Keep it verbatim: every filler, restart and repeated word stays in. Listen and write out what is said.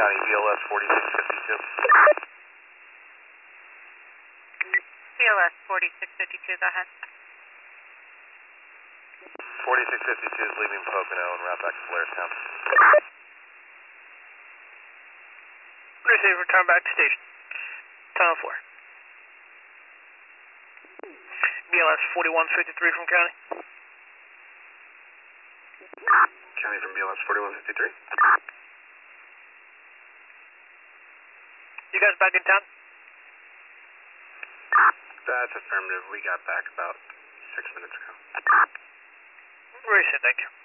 County, B L S forty-six fifty-two. B L S forty-six fifty-two, go ahead. forty-six fifty-two is leaving Pocono and route back to Blairstown. Receive, return back to station. Tunnel four. B L S forty-one fifty-three from County. County from B L S forty-one fifty-three. You guys back in town? That's affirmative. We got back about six minutes ago. Receive, thank you.